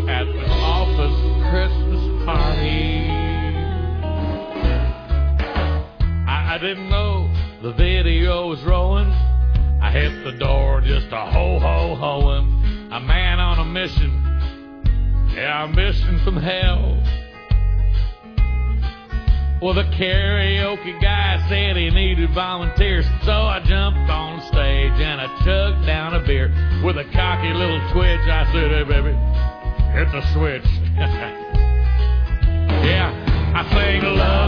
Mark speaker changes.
Speaker 1: at the office Christmas party. I didn't know the video was rolling. I hit the door just a ho-ho-hoing. A man on a mission. Yeah, a mission from hell. Well, the karaoke guy said he needed volunteers, so I jumped on stage and I chugged down a beer. With a cocky little twitch, I said, "Hey, baby, hit the switch." Yeah, I sang love.